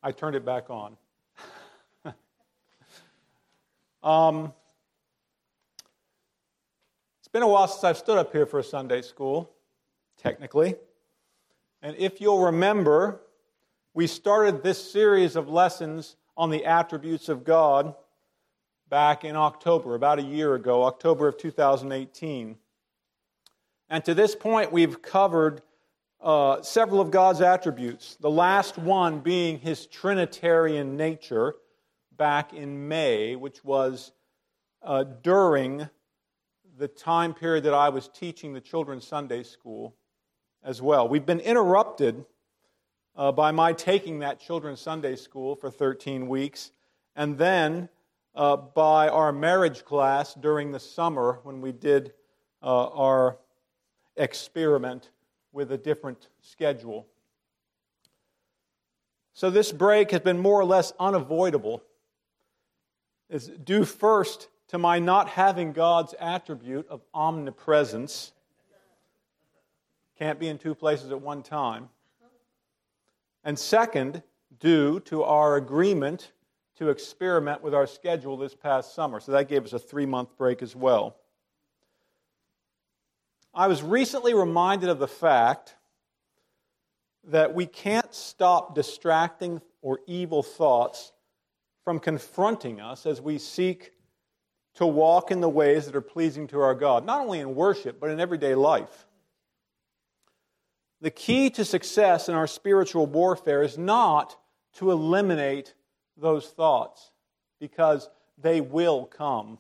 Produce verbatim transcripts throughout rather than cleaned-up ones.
I turned it back on. um, it's been a while since I've stood up here for a Sunday school, technically. And if you'll remember, we started this series of lessons on the attributes of God back in October, about a year ago, October of two thousand eighteen. And to this point, we've covered uh, several of God's attributes, the last one being His Trinitarian nature back in May, which was uh, during the time period that I was teaching the children's Sunday school as well. We've been interrupted uh, by my taking that children's Sunday school for thirteen weeks, and then uh, by our marriage class during the summer when we did uh, our experiment with a different schedule. So this break has been more or less unavoidable. It's due first to my not having God's attribute of omnipresence. Can't be in two places at one time. And second, due to our agreement to experiment with our schedule this past summer. So that gave us a three-month break as well. I was recently reminded of the fact that we can't stop distracting or evil thoughts from confronting us as we seek to walk in the ways that are pleasing to our God, not only in worship, but in everyday life. The key to success in our spiritual warfare is not to eliminate those thoughts, because they will come,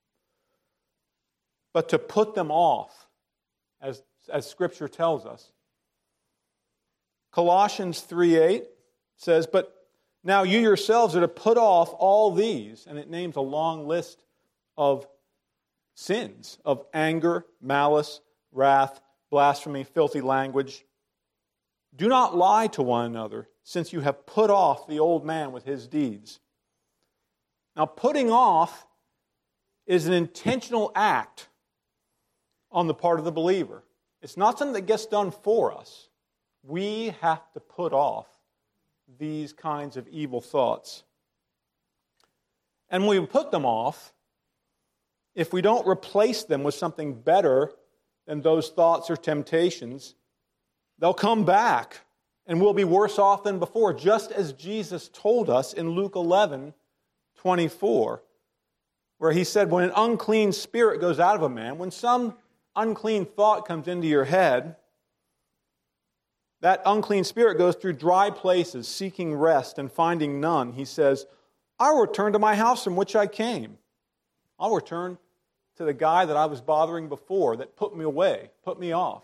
but to put them off, as, as Scripture tells us. Colossians three eight says, "But now you yourselves are to put off all these," and it names a long list of sins, of anger, malice, wrath, blasphemy, filthy language. "Do not lie to one another, since you have put off the old man with his deeds." Now, putting off is an intentional act on the part of the believer. It's not something that gets done for us. We have to put off these kinds of evil thoughts. And when we put them off, if we don't replace them with something better than those thoughts or temptations, they'll come back and we'll be worse off than before, just as Jesus told us in Luke eleven twenty-four, where He said, when an unclean spirit goes out of a man, when some unclean thought comes into your head, that unclean spirit goes through dry places, seeking rest and finding none. He says, "I'll return to my house from which I came." I'll return to the guy that I was bothering before, that put me away, put me off.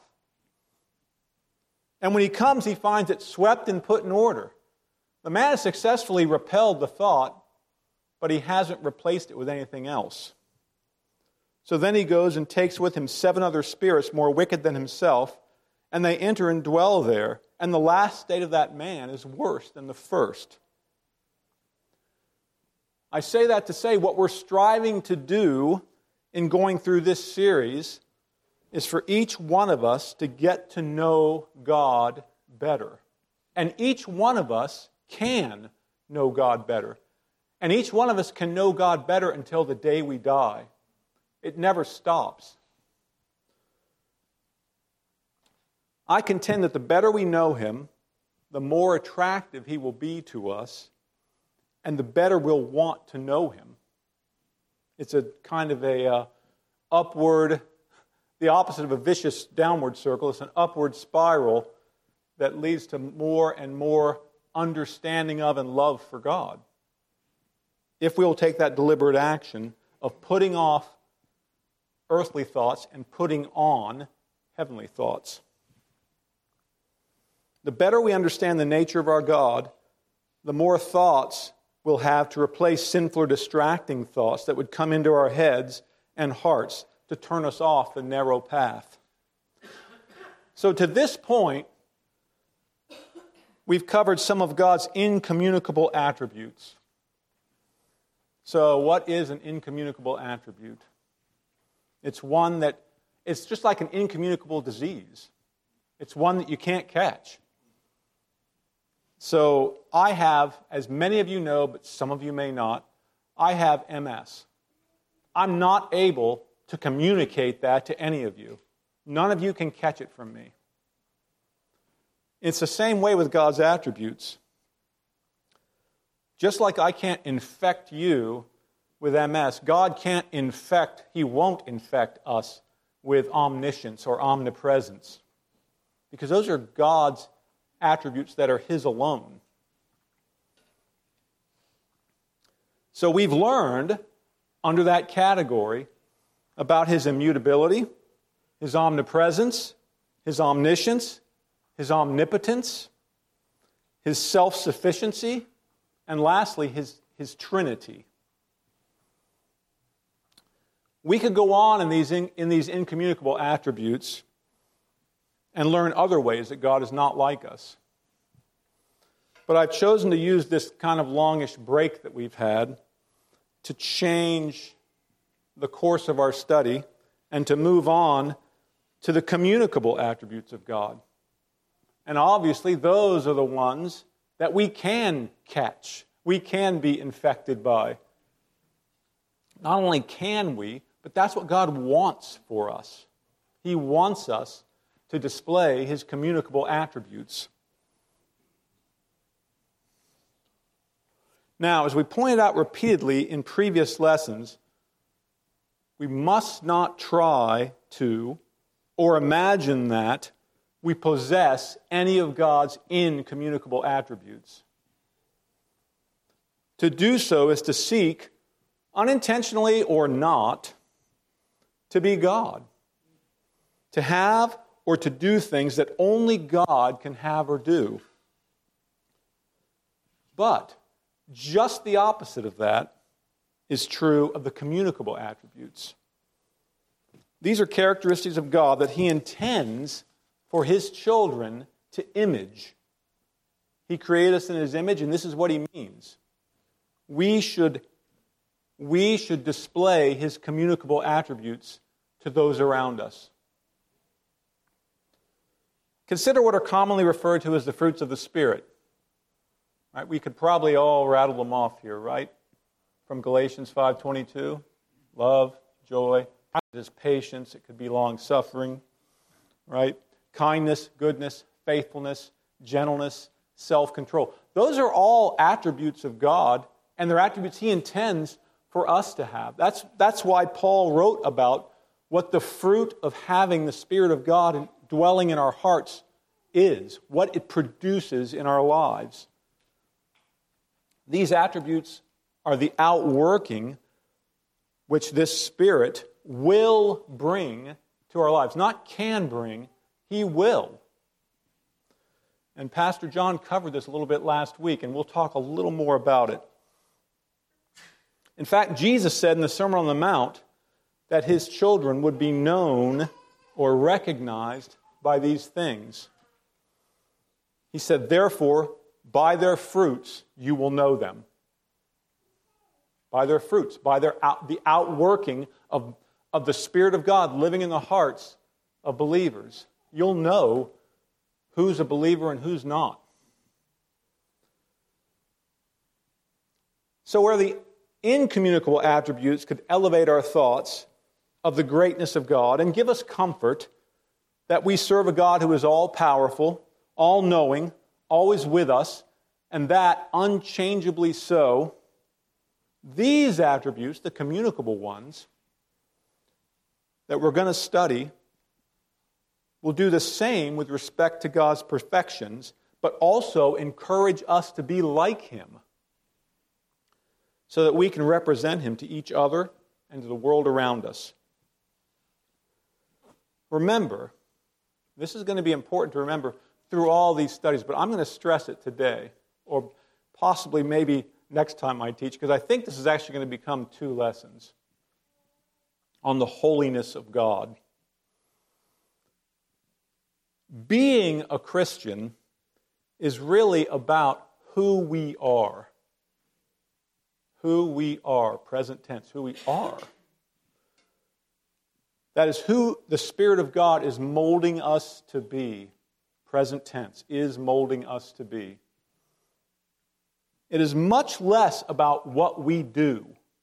And when he comes, he finds it swept and put in order. The man has successfully repelled the thought, but he hasn't replaced it with anything else. So then he goes and takes with him seven other spirits more wicked than himself, and they enter and dwell there. And the last state of that man is worse than the first. I say that to say what we're striving to do in going through this series is for each one of us to get to know God better. And each one of us can know God better. And each one of us can know God better until the day we die. It never stops. I contend that the better we know Him, the more attractive He will be to us, and the better we'll want to know Him. It's a kind of a uh, upward, the opposite of a vicious downward circle. It's an upward spiral that leads to more and more understanding of and love for God. If we will take that deliberate action of putting off earthly thoughts and putting on heavenly thoughts. The better we understand the nature of our God, the more thoughts we'll have to replace sinful or distracting thoughts that would come into our heads and hearts to turn us off the narrow path. So to this point, we've covered some of God's incommunicable attributes. So what is an incommunicable attribute? It's one that, it's just like an incommunicable disease. It's one that you can't catch. So I have, as many of you know, but some of you may not, I have M S. I'm not able to communicate that to any of you. None of you can catch it from me. It's the same way with God's attributes. Just like I can't infect you with M S, God can't infect, He won't infect us with omniscience or omnipresence. Because those are God's attributes that are His alone. So we've learned under that category about His immutability, His omnipresence, His omniscience, His omnipotence, His self-sufficiency, and lastly, His, His Trinity. We could go on in these, in, in these incommunicable attributes and learn other ways that God is not like us. But I've chosen to use this kind of longish break that we've had to change the course of our study and to move on to the communicable attributes of God. And obviously, those are the ones that we can catch, we can be infected by. Not only can we, but that's what God wants for us. He wants us to display His communicable attributes. Now, as we pointed out repeatedly in previous lessons, we must not try to or imagine that we possess any of God's incommunicable attributes. To do so is to seek, unintentionally or not, to be God. To have or to do things that only God can have or do. But just the opposite of that is true of the communicable attributes. These are characteristics of God that He intends for His children to image. He created us in His image, and this is what He means. We should, we should display His communicable attributes to those around us. Consider what are commonly referred to as the fruits of the Spirit. Right? We could probably all rattle them off here, right? From Galatians five twenty-two, love, joy, patience, it could be long-suffering, right? Kindness, goodness, faithfulness, gentleness, self-control. Those are all attributes of God, and they're attributes He intends for us to have. That's, that's why Paul wrote about what the fruit of having the Spirit of God dwelling in our hearts is, what it produces in our lives. These attributes are the outworking which this Spirit will bring to our lives. Not can bring, He will. And Pastor John covered this a little bit last week, and we'll talk a little more about it. In fact, Jesus said in the Sermon on the Mount that His children would be known or recognized by these things. He said, therefore, by their fruits you will know them. By their fruits, by their out, the outworking of, of the Spirit of God living in the hearts of believers. You'll know who's a believer and who's not. So where the incommunicable attributes could elevate our thoughts of the greatness of God and give us comfort that we serve a God who is all-powerful, all-knowing, always with us, and that unchangeably so, these attributes, the communicable ones, that we're going to study, will do the same with respect to God's perfections, but also encourage us to be like Him, so that we can represent Him to each other and to the world around us. Remember, this is going to be important to remember through all these studies, but I'm going to stress it today, or possibly maybe next time I teach, because I think this is actually going to become two lessons on the holiness of God. Being a Christian is really about who we are. Who we are, present tense, who we are. That is who the Spirit of God is molding us to be. Present tense, is molding us to be. It is much less about what we do.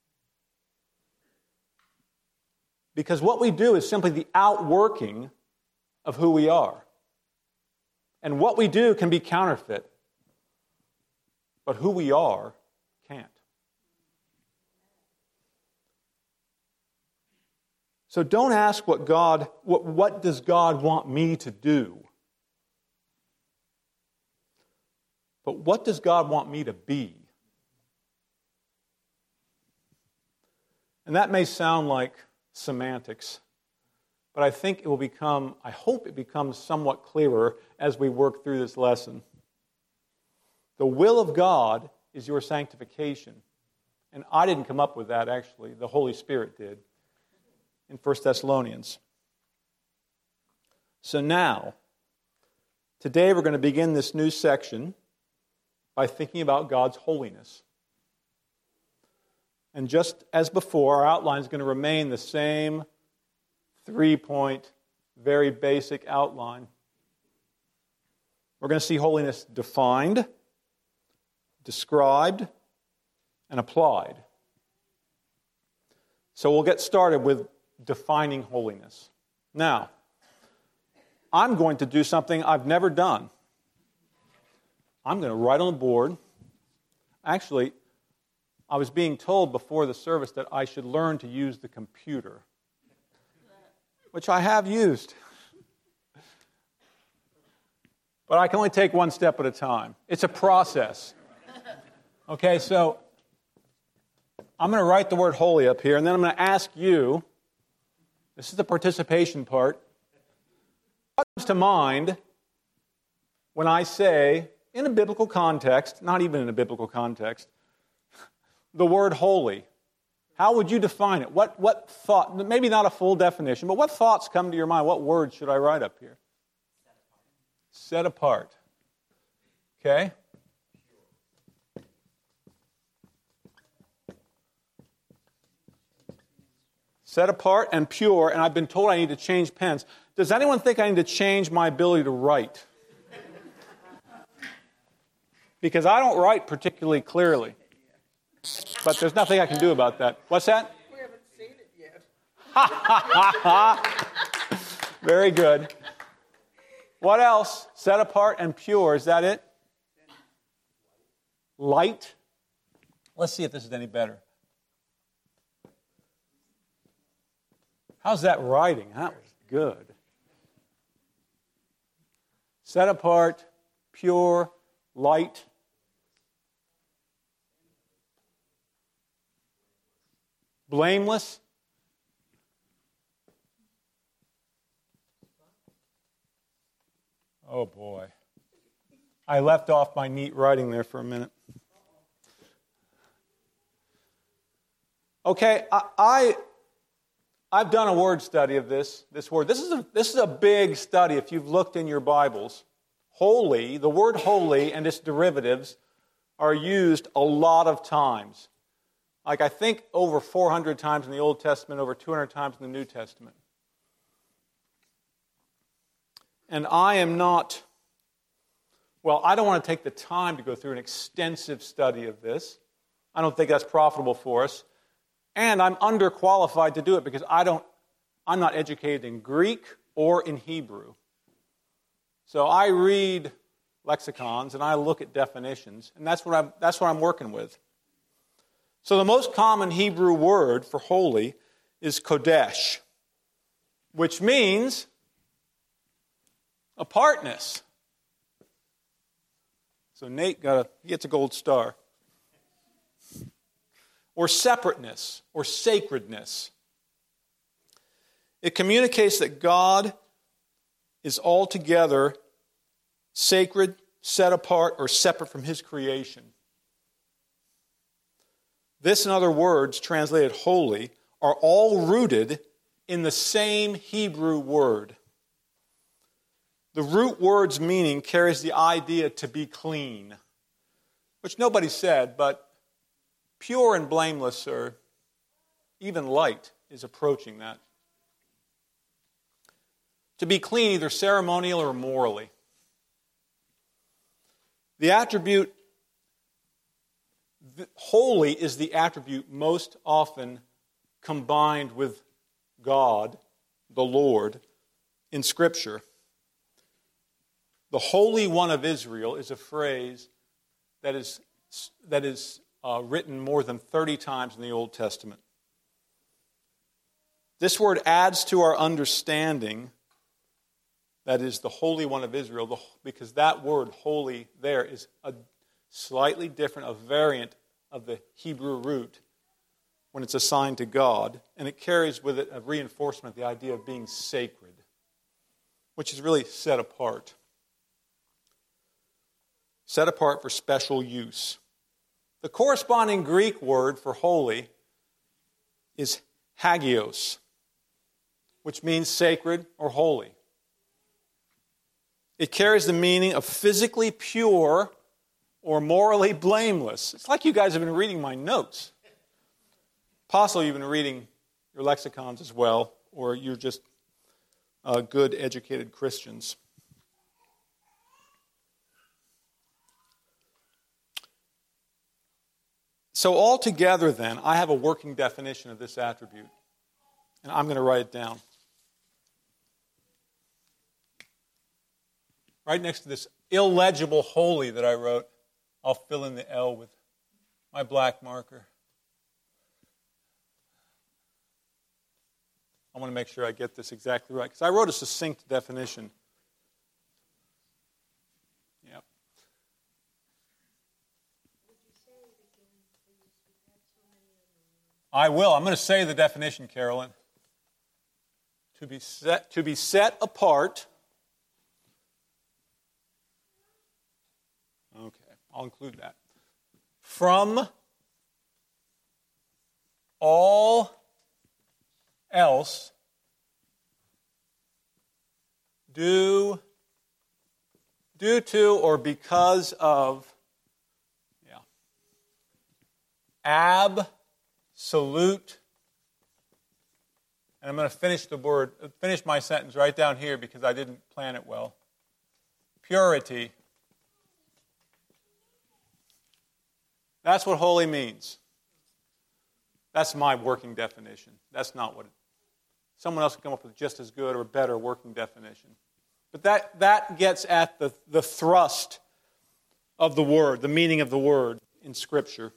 Because what we do is simply the outworking of who we are. And what we do can be counterfeit, but who we are can't. So don't ask what God, what, what does God want me to do? But what does God want me to be? And that may sound like semantics, but I think it will become, I hope it becomes somewhat clearer as we work through this lesson. The will of God is your sanctification. And I didn't come up with that, actually. The Holy Spirit did in First Thessalonians. So now, today we're going to begin this new section by thinking about God's holiness. And just as before, our outline is going to remain the same three-point, very basic outline. We're going to see holiness defined, described, and applied. So we'll get started with defining holiness. Now, I'm going to do something I've never done. I'm going to write on the board. Actually, I was being told before the service that I should learn to use the computer, which I have used. But I can only take one step at a time. It's a process. Okay, so I'm going to write the word holy up here, and then I'm going to ask you, this is the participation part, what comes to mind when I say, in a biblical context, not even in a biblical context, the word holy? How would you define it? What, what thought, maybe not a full definition, but what thoughts come to your mind? What words should I write up here? Set apart. Okay? Set apart and pure, and I've been told I need to change pens. Does anyone think I need to change my ability to write? Because I don't write particularly clearly. But there's nothing I can do about that. What's that? We haven't seen it yet. Very good. What else? Set apart and pure. Is that it? Light. Let's see if this is any better. How's that writing? That was good. Set apart, pure, light. Blameless. Oh boy. I left off my neat writing there for a minute. Okay, I, I I've done a word study of this, this word. This is a this is a big study if you've looked in your Bibles. Holy, the word holy and its derivatives are used a lot of times. Like I think over four hundred times in the Old Testament, over two hundred times in the New Testament. And I am not, well, I don't want to take the time to go through an extensive study of this. I don't think that's profitable for us. And I'm underqualified to do it because I don't, I'm not educated in Greek or in Hebrew. So I read lexicons and I look at definitions, and that's what I'm, that's what I'm working with. So the most common Hebrew word for holy is kodesh, which means apartness. So Nate got a, he gets a gold star. Or separateness, or sacredness. It communicates that God is altogether sacred, set apart, or separate from His creation. This and other words translated holy are all rooted in the same Hebrew word. The root word's meaning carries the idea to be clean, which nobody said, but pure and blameless, or even light, is approaching that. To be clean, either ceremonial or morally. The attribute holy is the attribute most often combined with God, the Lord, in Scripture. The Holy One of Israel is a phrase that is, that is uh, written more than thirty times in the Old Testament. This word adds to our understanding that is the Holy One of Israel, because that word, holy, there is a slightly different, a variant of the Hebrew root when it's assigned to God, and it carries with it a reinforcement, the idea of being sacred, which is really set apart. Set apart for special use. The corresponding Greek word for holy is hagios, which means sacred or holy. It carries the meaning of physically pure or morally blameless. It's like you guys have been reading my notes. Possibly you've been reading your lexicons as well, or you're just uh, good, educated Christians. So altogether then, I have a working definition of this attribute, and I'm going to write it down. Right next to this illegible holy that I wrote, I'll fill in the L with my black marker. I want to make sure I get this exactly right, because I wrote a succinct definition. Yep. I will. I'm going to say the definition, Carolyn. To be set, to be set apart. Okay, I'll include that. From all else due, due to or because of, yeah, absolute, and I'm going to finish the word, finish my sentence right down here because I didn't plan it well. Purity. That's what holy means. That's my working definition. That's not what it, someone else can come up with just as good or better working definition. But that, that gets at the, the thrust of the word, the meaning of the word in Scripture.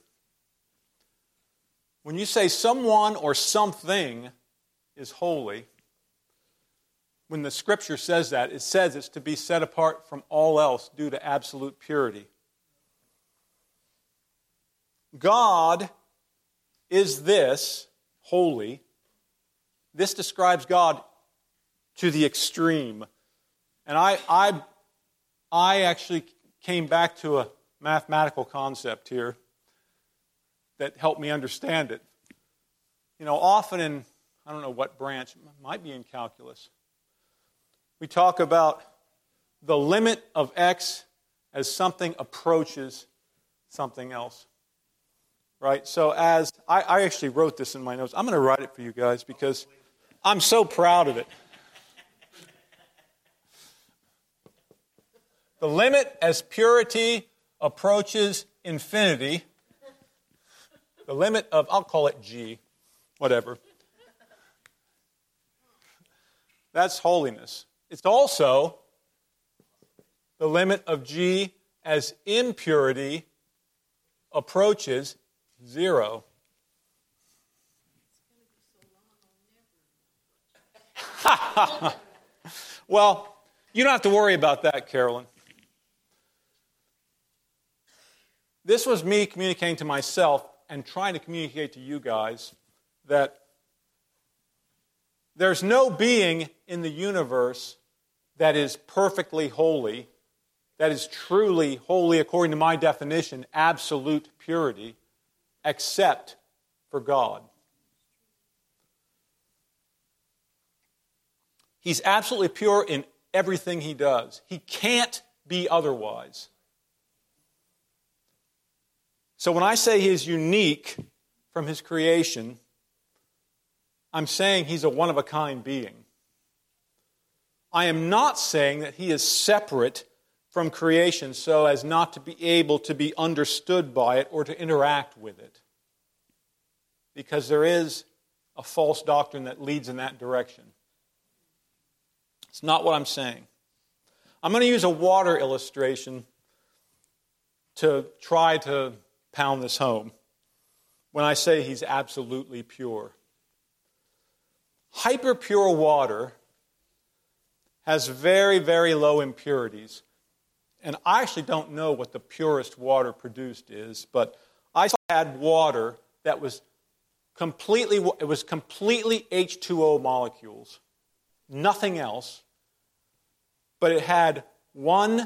When you say someone or something is holy, when the Scripture says that, it says it's to be set apart from all else due to absolute purity. God is this, holy. This describes God to the extreme. And I, I, I actually came back to a mathematical concept here that helped me understand it. You know, often in, I don't know what branch, it might be in calculus, we talk about the limit of x as something approaches something else. Right? So as, I, I actually wrote this in my notes. I'm going to write it for you guys because I'm so proud of it. The limit as purity approaches infinity, the limit of, I'll call it G, whatever. That's holiness. It's also the limit of G as impurity approaches zero. Well, you don't have to worry about that, Carolyn. This was me communicating to myself and trying to communicate to you guys that there's no being in the universe that is perfectly holy, that is truly holy according to my definition, absolute purity, except for God. He's absolutely pure in everything he does. He can't be otherwise. So when I say he is unique from his creation, I'm saying he's a one-of-a-kind being. I am not saying that he is separate from creation so as not to be able to be understood by it or to interact with it. Because there is a false doctrine that leads in that direction. It's not what I'm saying. I'm going to use a water illustration to try to pound this home when I say he's absolutely pure. Hyper-pure water has very, very low impurities. And I actually don't know what the purest water produced is, but I had water that was completely, it was completely H two O molecules, nothing else, but it had one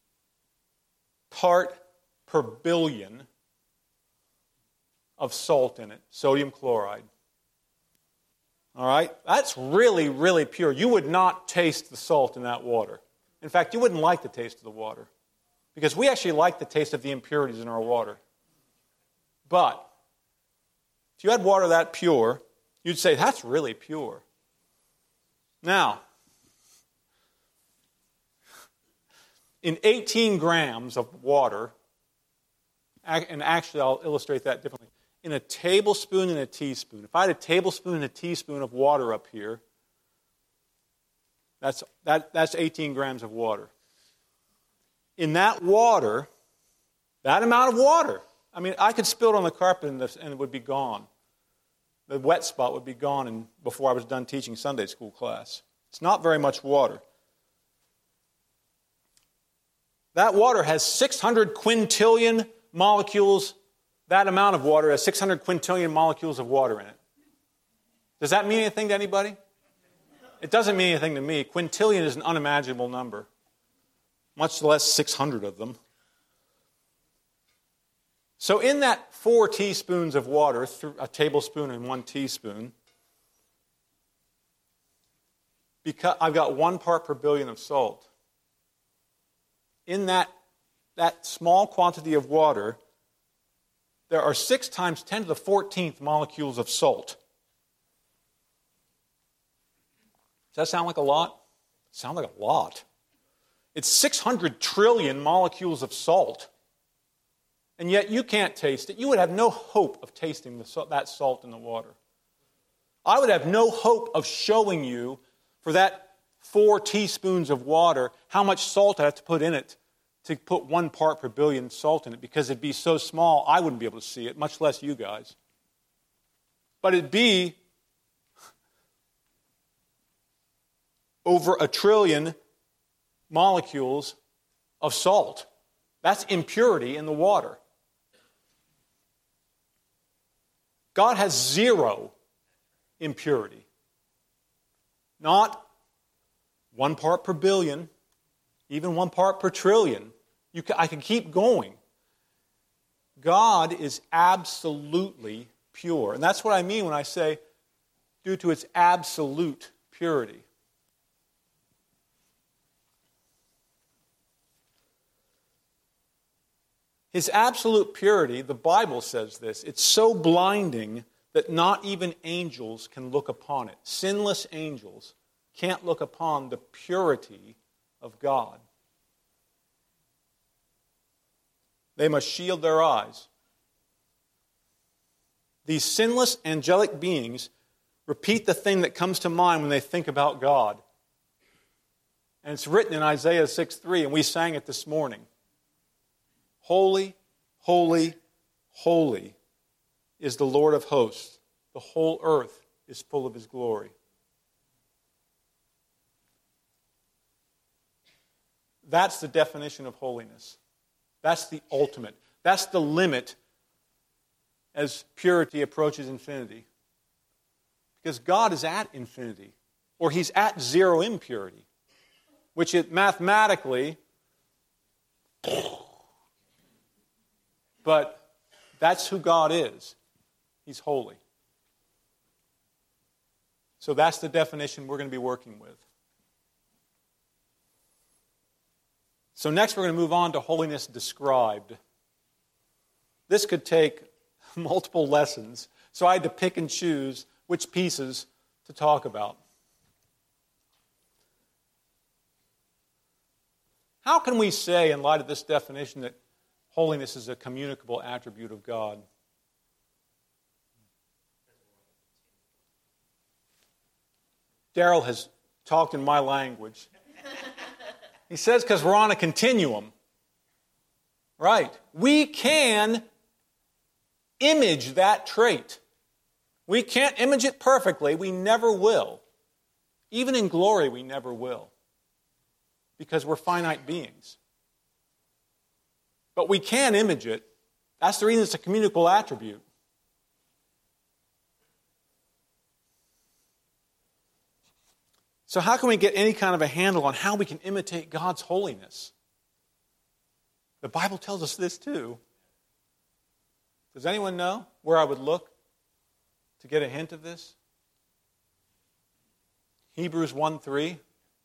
part per billion of salt in it, sodium chloride. All right? That's really, really pure. You would not taste the salt in that water. In fact, you wouldn't like the taste of the water because we actually like the taste of the impurities in our water. But if you had water that pure, you'd say, that's really pure. Now, in eighteen grams of water, and actually I'll illustrate that differently, in a tablespoon and a teaspoon. If I had a tablespoon and a teaspoon of water up here, that's, that, that's eighteen grams of water. In that water, that amount of water, I mean, I could spill it on the carpet and, this, and it would be gone. The wet spot would be gone in, before I was done teaching Sunday school class. It's not very much water. That water has six hundred quintillion molecules. That amount of water has six hundred quintillion molecules of water in it. Does that mean anything to anybody? It doesn't mean anything to me. Quintillion is an unimaginable number, much less six hundred of them. So in that four teaspoons of water, a tablespoon and one teaspoon, because I've got one part per billion of salt. In that, that small quantity of water, there are six times ten to the fourteenth molecules of salt. Does that sound like a lot? It sounds like a lot. It's six hundred trillion molecules of salt. And yet you can't taste it. You would have no hope of tasting the, that salt in the water. I would have no hope of showing you, for that four teaspoons of water, how much salt I have to put in it to put one part per billion salt in it, because it'd be so small I wouldn't be able to see it, much less you guys. But it'd be over a trillion molecules of salt. That's impurity in the water. God has zero impurity. Not one part per billion, even one part per trillion. You can, I can keep going. God is absolutely pure. And that's what I mean when I say due to its absolute purity. His absolute purity, the Bible says this, it's so blinding that not even angels can look upon it. Sinless angels can't look upon the purity of God. They must shield their eyes. These sinless angelic beings repeat the thing that comes to mind when they think about God. And it's written in Isaiah six three, and we sang it this morning. Holy, holy, holy is the Lord of hosts. The whole earth is full of his glory. That's the definition of holiness. That's the ultimate. That's the limit as purity approaches infinity. Because God is at infinity, or he's at zero impurity, which it mathematically, but that's who God is. He's holy. So that's the definition we're going to be working with. So next we're going to move on to holiness described. This could take multiple lessons, so I had to pick and choose which pieces to talk about. How can we say, in light of this definition, that holiness is a communicable attribute of God? Daryl has talked in my language. He says because we're on a continuum. Right. We can image that trait. We can't image it perfectly. We never will. Even in glory, we never will. Because we're finite beings. But we can image it. That's the reason it's a communicable attribute. So how can we get any kind of a handle on how we can imitate God's holiness? The Bible tells us this too. Does anyone know where I would look to get a hint of this? Hebrews one three.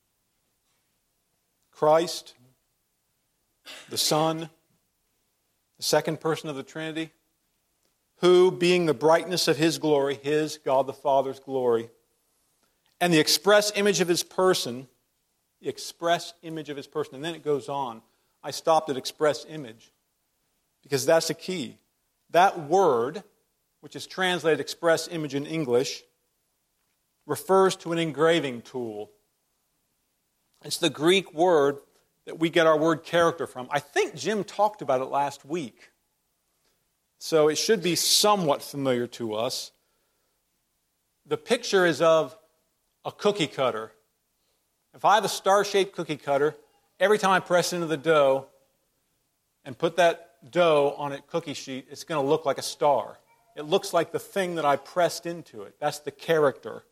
Christ, the Son, the second person of the Trinity, who, being the brightness of His glory, His, God the Father's glory, and the express image of His person, the express image of His person, and then it goes on. I stopped at express image because that's the key. That word, which is translated express image in English, refers to an engraving tool. It's the Greek word that we get our word character from. I think Jim talked about it last week. So it should be somewhat familiar to us. The picture is of a cookie cutter. If I have a star-shaped cookie cutter, every time I press into the dough and put that dough on a cookie sheet, it's going to look like a star. It looks like the thing that I pressed into it. That's the character.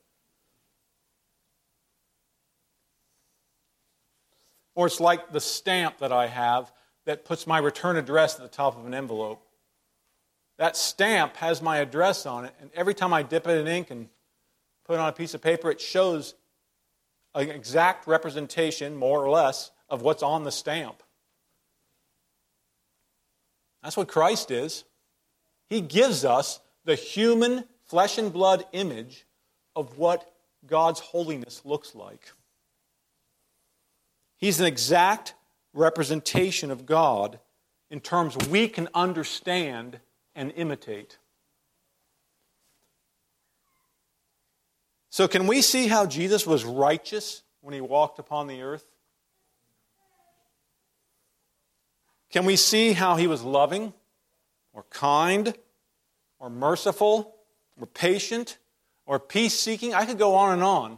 Or it's like the stamp that I have that puts my return address at the top of an envelope. That stamp has my address on it, and every time I dip it in ink and put it on a piece of paper, it shows an exact representation, more or less, of what's on the stamp. That's what Christ is. He gives us the human flesh and blood image of what God's holiness looks like. He's an exact representation of God in terms we can understand and imitate. So can we see how Jesus was righteous when He walked upon the earth? Can we see how He was loving or kind or merciful or patient or peace-seeking? I could go on and on.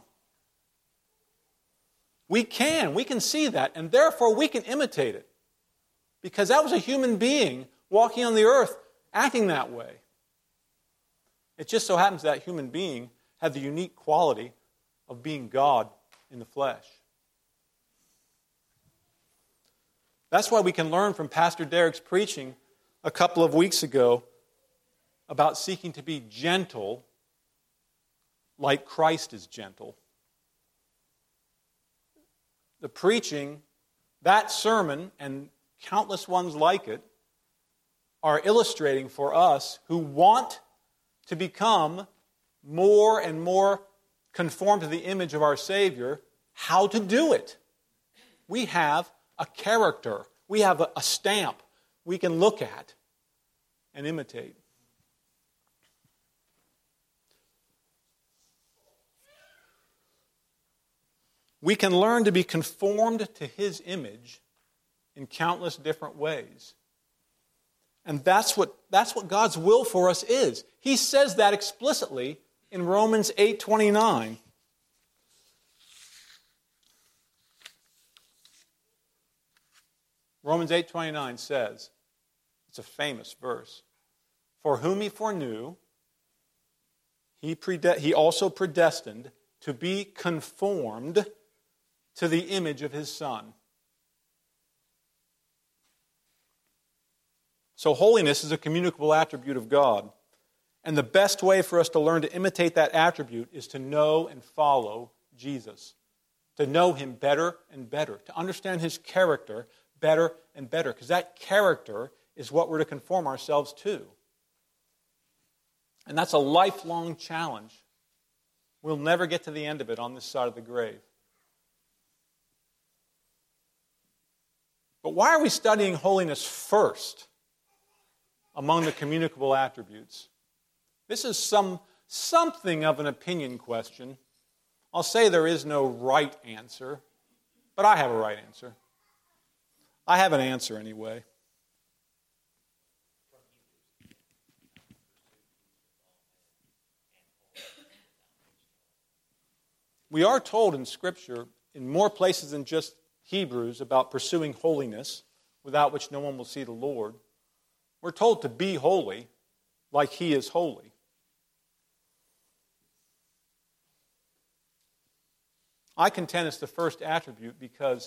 We can. We can see that, and therefore we can imitate it. Because that was a human being walking on the earth acting that way. It just so happens that human being had the unique quality of being God in the flesh. That's why we can learn from Pastor Derek's preaching a couple of weeks ago about seeking to be gentle like Christ is gentle. The preaching, that sermon, and countless ones like it, are illustrating for us who want to become more and more conformed to the image of our Savior, how to do it. We have a character. We have a, a stamp we can look at and imitate. We can learn to be conformed to His image in countless different ways. And that's what, that's what God's will for us is. He says that explicitly in Romans eight twenty-nine. Romans eight twenty-nine says, it's a famous verse, "For whom He foreknew, He, prede- he also predestined to be conformed to the image of His Son." So holiness is a communicable attribute of God. And the best way for us to learn to imitate that attribute is to know and follow Jesus. To know Him better and better. To understand His character better and better. Because that character is what we're to conform ourselves to. And that's a lifelong challenge. We'll never get to the end of it on this side of the grave. But why are we studying holiness first among the communicable attributes? This is some something of an opinion question. I'll say there is no right answer, but I have a right answer. I have an answer anyway. We are told in Scripture, in more places than just Hebrews, about pursuing holiness, without which no one will see the Lord. We're told to be holy like He is holy. I contend it's the first attribute because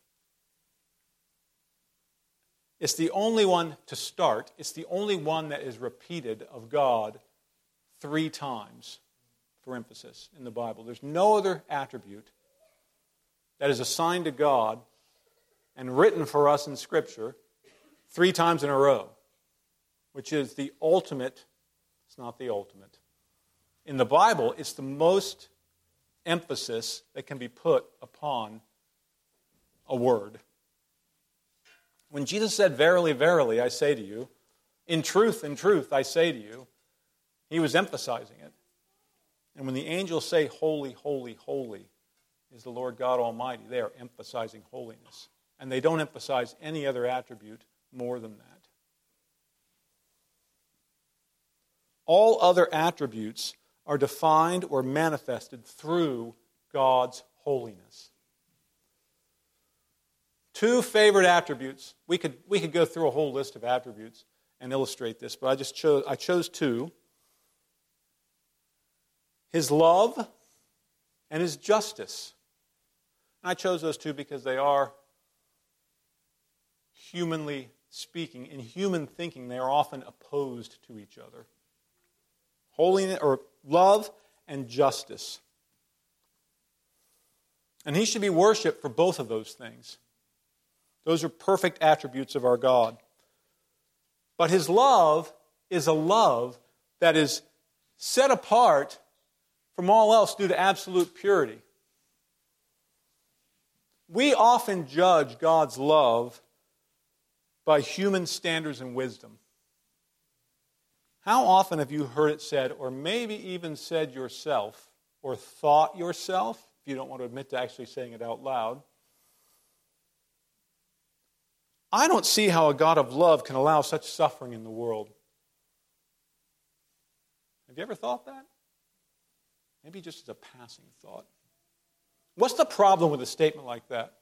it's the only one to start. It's the only one that is repeated of God three times, for emphasis, in the Bible. There's no other attribute that is assigned to God and written for us in Scripture three times in a row, which is the ultimate. It's not the ultimate. In the Bible, it's the most emphasis that can be put upon a word. When Jesus said, "Verily, verily, I say to you," in truth, in truth, I say to you, He was emphasizing it. And when the angels say, "Holy, holy, holy is the Lord God Almighty," they are emphasizing holiness. And they don't emphasize any other attribute more than that. All other attributes are defined or manifested through God's holiness. Two favorite attributes. We could, we could go through a whole list of attributes and illustrate this, but I just chose I chose two. His love and His justice. And I chose those two because they are, humanly speaking, in human thinking, they are often opposed to each other. Holiness, or love and justice. And He should be worshipped for both of those things. Those are perfect attributes of our God. But His love is a love that is set apart from all else due to absolute purity. We often judge God's love by human standards and wisdom. How often have you heard it said, or maybe even said yourself, or thought yourself, if you don't want to admit to actually saying it out loud, "I don't see how a God of love can allow such suffering in the world"? Have you ever thought that? Maybe just as a passing thought. What's the problem with a statement like that?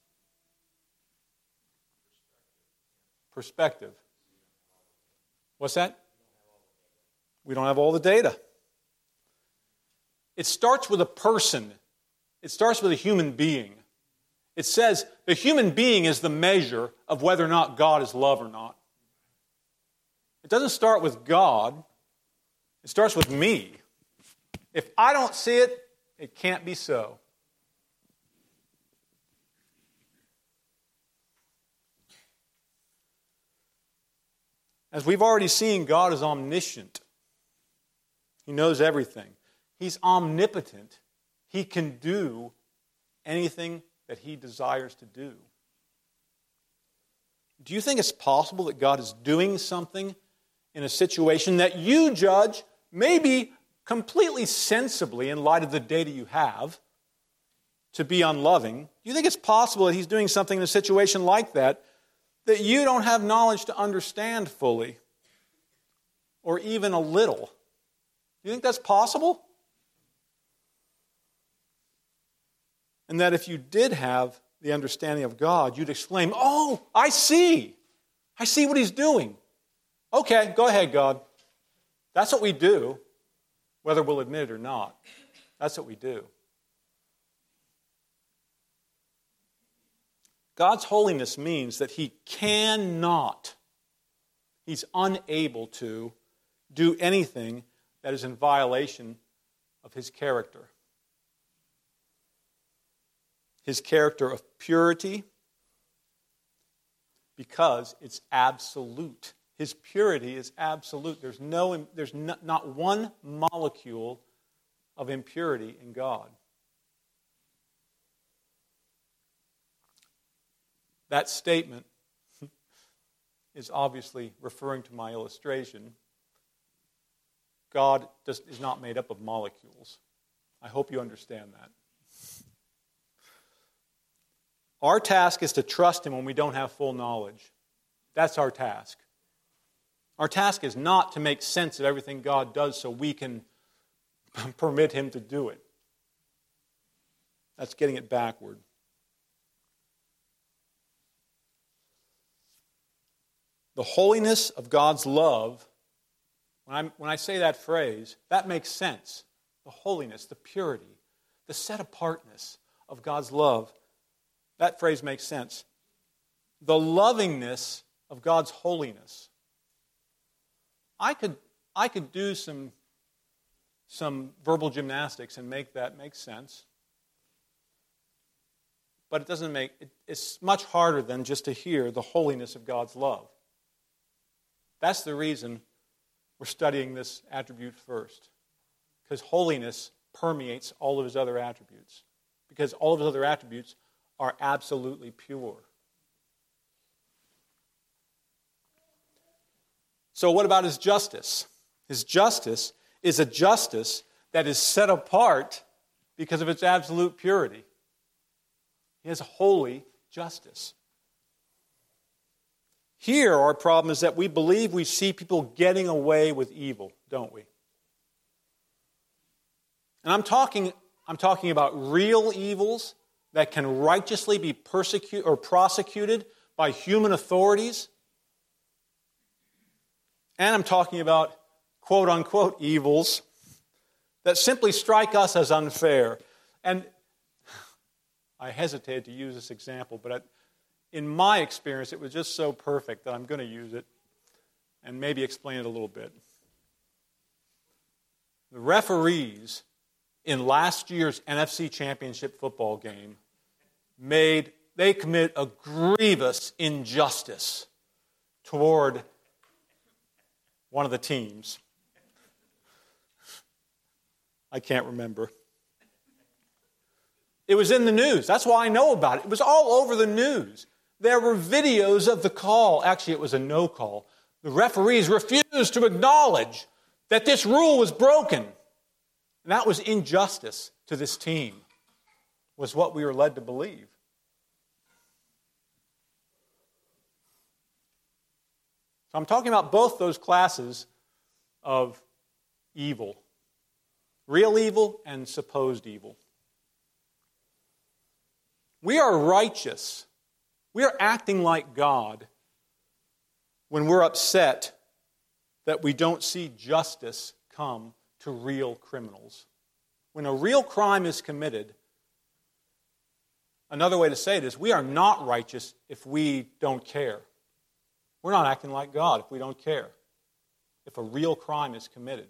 Perspective. What's that? We don't have all the data. It starts with a person. It starts with a human being. It says the human being is the measure of whether or not God is love or not. It doesn't start with God. It starts with me. If I don't see it, it can't be so. As we've already seen, God is omniscient. He knows everything. He's omnipotent. He can do anything that He desires to do. Do you think it's possible that God is doing something in a situation that you judge maybe completely sensibly in light of the data you have to be unloving? Do you think it's possible that He's doing something in a situation like that that you don't have knowledge to understand fully or even a little? Do you think that's possible? And that if you did have the understanding of God, you'd exclaim, "Oh, I see. I see what He's doing. Okay, go ahead, God." That's what we do, whether we'll admit it or not. That's what we do. God's holiness means that He cannot, He's unable to do anything that is in violation of His character. His character of purity, because it's absolute. His purity is absolute. There's no, there's not, not one molecule of impurity in God. That statement is obviously referring to my illustration. God does, is not made up of molecules. I hope you understand that. Our task is to trust Him when we don't have full knowledge. That's our task. Our task is not to make sense of everything God does so we can permit Him to do it. That's getting it backward. The holiness of God's love, when, I'm, when I say that phrase, that makes sense. The holiness, the purity, the set-apartness of God's love, that phrase makes sense. The lovingness of God's holiness. I could, I could do some, some verbal gymnastics and make that make sense. But it doesn't make, it, it's much harder than just to hear the holiness of God's love. That's the reason we're studying this attribute first. Because holiness permeates all of His other attributes. Because all of His other attributes are absolutely pure. So what about His justice? His justice is a justice that is set apart because of its absolute purity. He has holy justice. Here, our problem is that we believe we see people getting away with evil, don't we? And I'm talking, I'm talking about real evils that can righteously be persecuted or prosecuted by human authorities. And I'm talking about quote-unquote evils that simply strike us as unfair. And I hesitated to use this example, but in my experience, it was just so perfect that I'm going to use it and maybe explain it a little bit. The referees in last year's N F C Championship football game made, they commit a grievous injustice toward one of the teams. I can't remember. It was in the news. That's why I know about it. It was all over the news. There were videos of the call. Actually, it was a no call. The referees refused to acknowledge that this rule was broken. And that was injustice to this team, was what we were led to believe. So I'm talking about both those classes of evil. Real evil and supposed evil. We are righteous. We are acting like God when we're upset that we don't see justice come to real criminals. When a real crime is committed, another way to say it is we are not righteous if we don't care. We're not acting like God if we don't care. If a real crime is committed.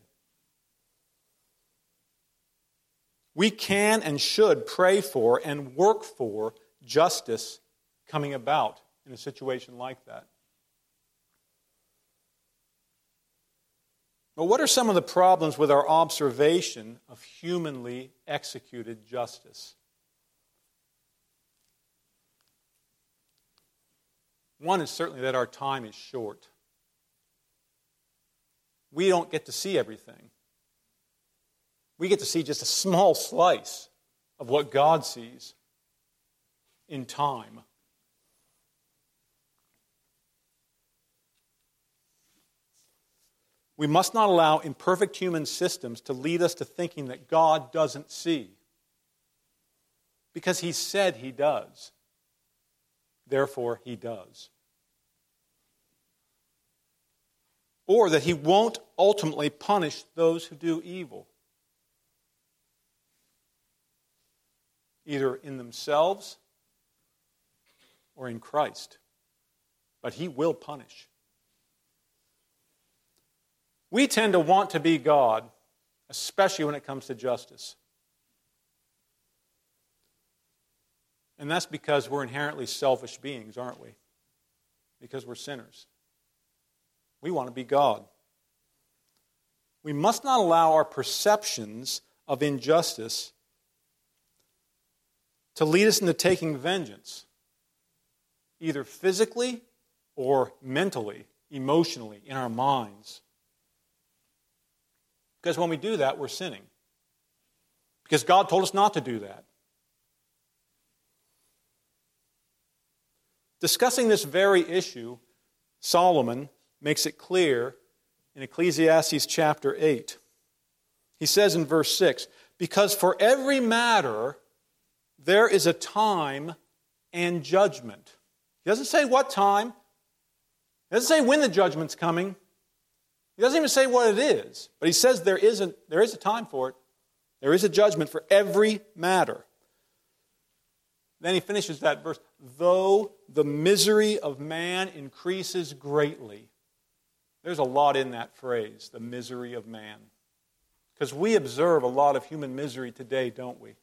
We can and should pray for and work for justice coming about in a situation like that. But what are some of the problems with our observation of humanly executed justice? One is certainly that our time is short. We don't get to see everything. We get to see just a small slice of what God sees in time. We must not allow imperfect human systems to lead us to thinking that God doesn't see. Because He said He does. Therefore, He does. Or that He won't ultimately punish those who do evil. Either in themselves or in Christ. But He will punish. We tend to want to be God, especially when it comes to justice. And that's because we're inherently selfish beings, aren't we? Because we're sinners. We want to be God. We must not allow our perceptions of injustice to lead us into taking vengeance. either physically or mentally, emotionally, in our minds. Because when we do that, we're sinning. Because God told us not to do that. Discussing this very issue, Solomon makes it clear in Ecclesiastes chapter eight. He says in verse six, because for every matter there is a time and judgment. He doesn't say what time. He doesn't say when the judgment's coming. He doesn't even say what it is. But he says there is a, there is a time for it. There is a judgment for every matter. Then he finishes that verse, though the misery of man increases greatly. There's a lot in that phrase, the misery of man. Because we observe a lot of human misery today, don't we?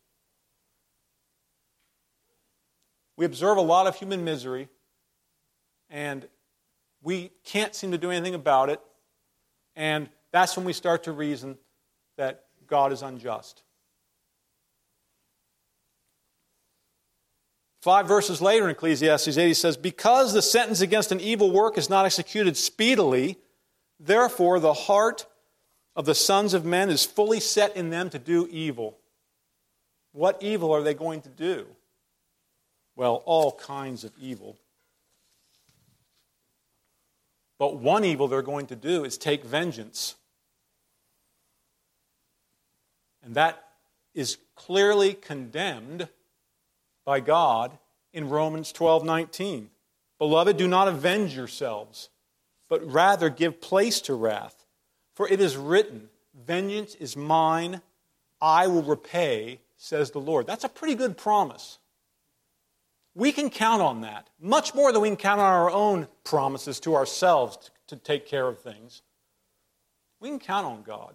We observe a lot of human misery, and we can't seem to do anything about it, and that's when we start to reason that God is unjust. Five verses later in Ecclesiastes eight, he says, because the sentence against an evil work is not executed speedily, therefore the heart of the sons of men is fully set in them to do evil. What evil are they going to do? Well, all kinds of evil. But one evil they're going to do is take vengeance. And that is clearly condemned by God in Romans twelve nineteen. Beloved, do not avenge yourselves, but rather give place to wrath. For it is written, vengeance is mine, I will repay, says the Lord. That's a pretty good promise. We can count on that, much more than we can count on our own promises to ourselves to, to take care of things. We can count on God.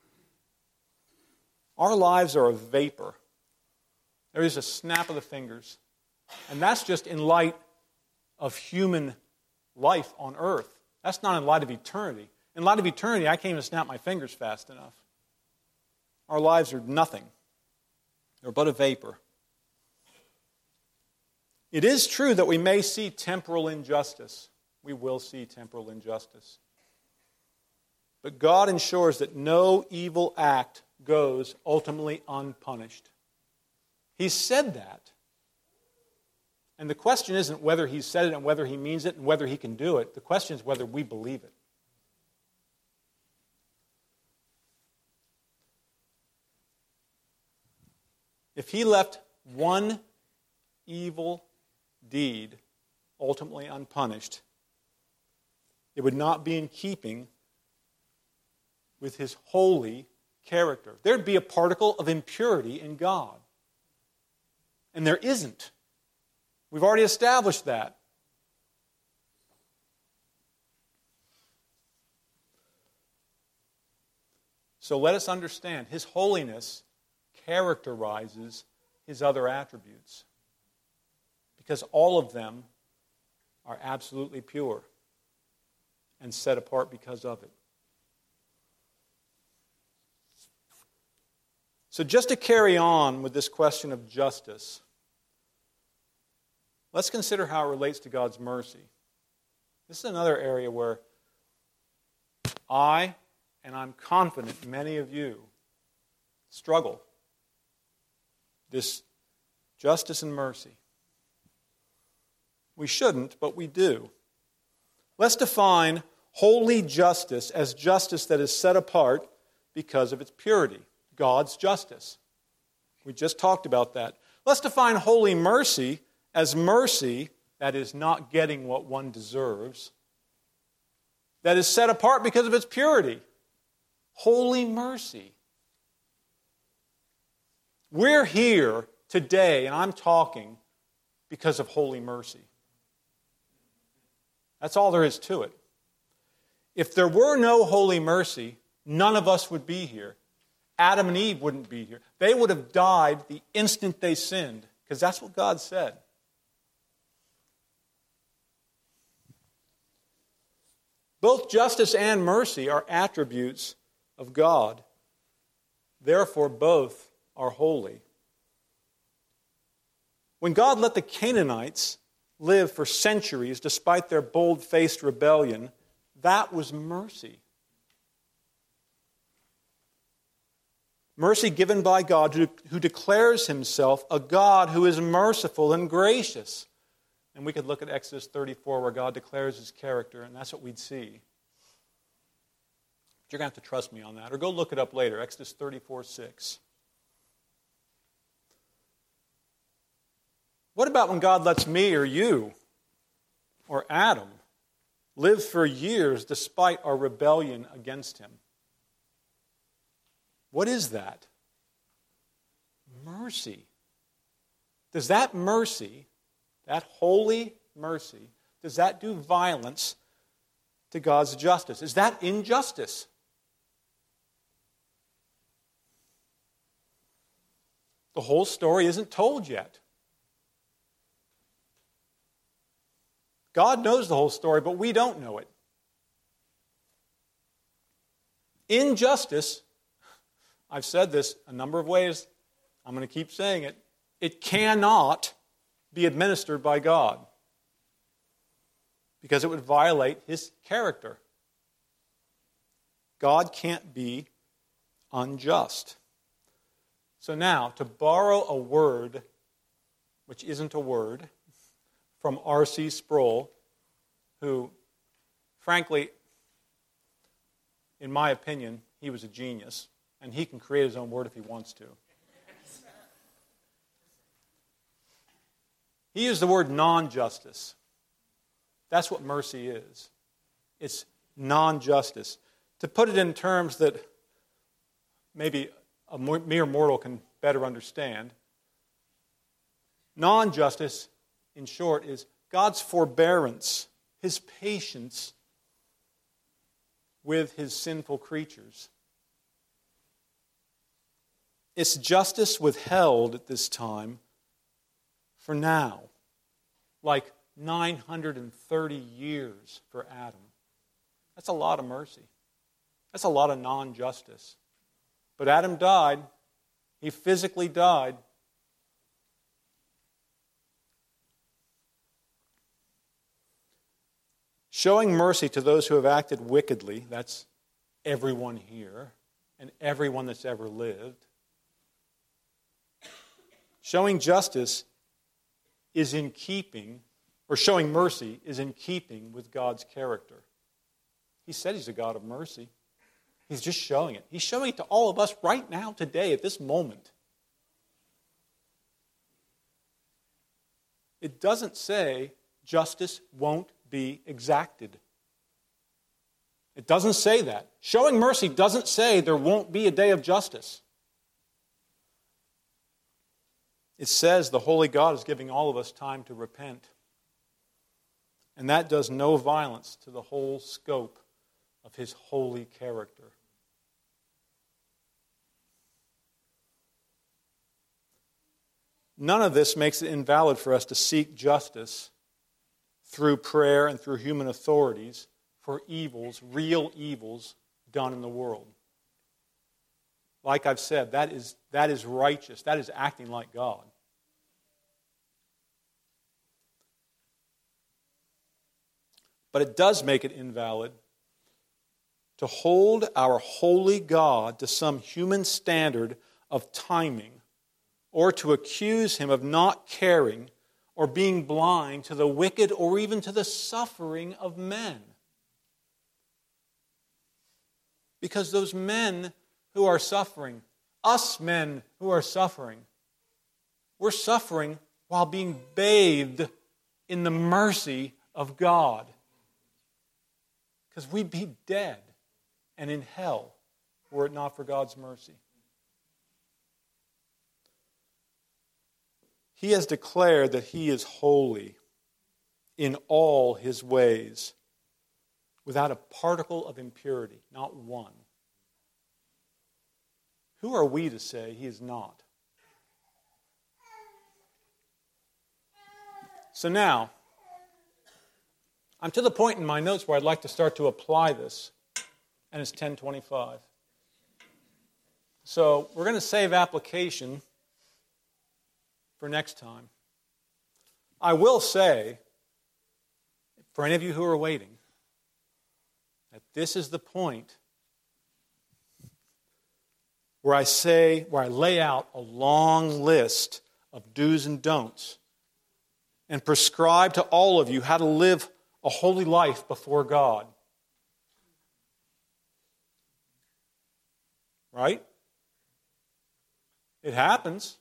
Our lives are a vapor. There is a snap of the fingers. And that's just in light of human life on earth. That's not in light of eternity. In light of eternity, I can't even snap my fingers fast enough. Our lives are nothing. They're but a vapor. It is true that we may see temporal injustice. We will see temporal injustice. But God ensures that no evil act goes ultimately unpunished. He said that. And the question isn't whether he said it and whether he means it and whether he can do it. The question is whether we believe it. If he left one evil deed ultimately unpunished, it would not be in keeping with his holy character. There'd be a particle of impurity in God. And there isn't. We've already established that. So let us understand, his holiness characterizes his other attributes. Because all of them are absolutely pure and set apart because of it. So just to carry on with this question of justice, let's consider how it relates to God's mercy. This is another area where I, and I'm confident many of you, struggle. This justice and mercy. We shouldn't, but we do. Let's define holy justice as justice that is set apart because of its purity. God's justice. We just talked about that. Let's define holy mercy as mercy that is not getting what one deserves, that is set apart because of its purity. Holy mercy. We're here today, and I'm talking because of holy mercy. That's all there is to it. If there were no holy mercy, none of us would be here. Adam and Eve wouldn't be here. They would have died the instant they sinned, because that's what God said. Both justice and mercy are attributes of God. Therefore, both are holy. When God let the Canaanites live for centuries despite their bold-faced rebellion, that was mercy. Mercy given by God, who, who declares himself a God who is merciful and gracious. And we could look at Exodus thirty-four where God declares his character, and that's what we'd see. But you're going to have to trust me on that. Or go look it up later, Exodus thirty-four six. What about when God lets me or you or Adam live for years despite our rebellion against him? What is that? Mercy. Does that mercy, that holy mercy, does that do violence to God's justice? Is that injustice? The whole story isn't told yet. God knows the whole story, but we don't know it. Injustice, I've said this a number of ways, I'm going to keep saying it, it cannot be administered by God because it would violate his character. God can't be unjust. So now, to borrow a word which isn't a word, from R C Sproul, who, frankly, in my opinion, he was a genius, and he can create his own word if he wants to. He used the word non-justice. That's what mercy is. It's non-justice. To put it in terms that maybe a mere mortal can better understand, non-justice, in short, is God's forbearance, his patience with his sinful creatures. It's justice withheld at this time for now, like nine hundred thirty years for Adam. That's a lot of mercy. That's a lot of non-justice. But Adam died. He physically died. Showing mercy to those who have acted wickedly, that's everyone here and everyone that's ever lived. Showing justice is in keeping, or showing mercy is in keeping with God's character. He said he's a God of mercy. He's just showing it. He's showing it to all of us right now, today, at this moment. It doesn't say justice won't be exacted. It doesn't say that. Showing mercy doesn't say there won't be a day of justice. It says the holy God is giving all of us time to repent. And that does no violence to the whole scope of his holy character. None of this makes it invalid for us to seek justice through prayer and through human authorities for evils, real evils done in the world. Like I've said, that is, that is righteous. That is acting like God. But it does make it invalid to hold our holy God to some human standard of timing, or to accuse him of not caring or being blind to the wicked or even to the suffering of men. Because those men who are suffering, us men who are suffering, we're suffering while being bathed in the mercy of God. Because we'd be dead and in hell were it not for God's mercy. He has declared that he is holy in all his ways, without a particle of impurity, not one. Who are we to say he is not? So now, I'm to the point in my notes where I'd like to start to apply this, and it's ten twenty-five. So we're going to save application for next time. I will say for any of you who are waiting, that this is the point where I say, where I lay out a long list of do's and don'ts and prescribe to all of you how to live a holy life before God. Right? It happens.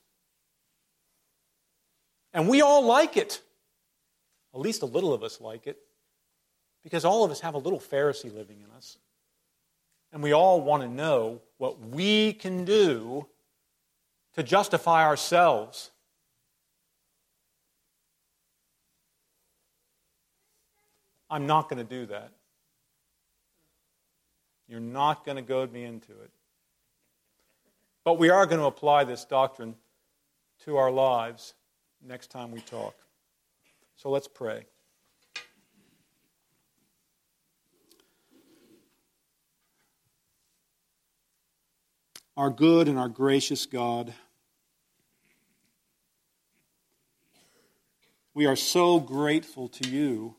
And we all like it. At least a little of us like it. Because all of us have a little Pharisee living in us. And we all want to know what we can do to justify ourselves. I'm not going to do that. You're not going to goad me into it. But we are going to apply this doctrine to our lives next time we talk. So let's pray. Our good and our gracious God, we are so grateful to you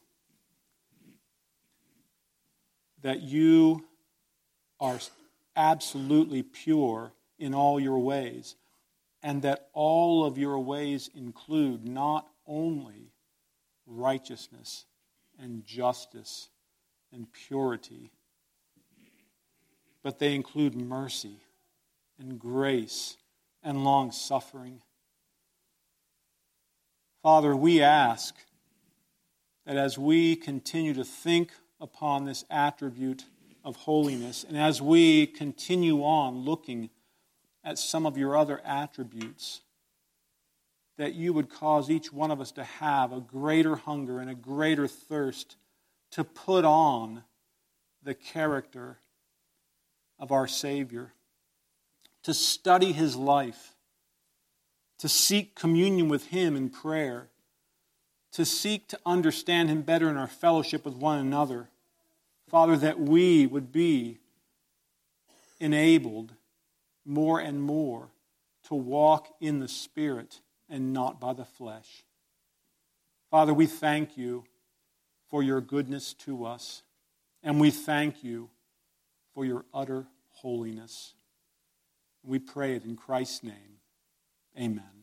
that you are absolutely pure in all your ways, and that all of your ways include not only righteousness and justice and purity, but they include mercy and grace and long-suffering. Father, we ask that as we continue to think upon this attribute of holiness, and as we continue on looking at some of your other attributes, that you would cause each one of us to have a greater hunger and a greater thirst to put on the character of our Savior, to study his life, to seek communion with him in prayer, to seek to understand him better in our fellowship with one another. Father, that we would be enabled more and more to walk in the Spirit and not by the flesh. Father, we thank you for your goodness to us, and we thank you for your utter holiness. We pray it in Christ's name. Amen.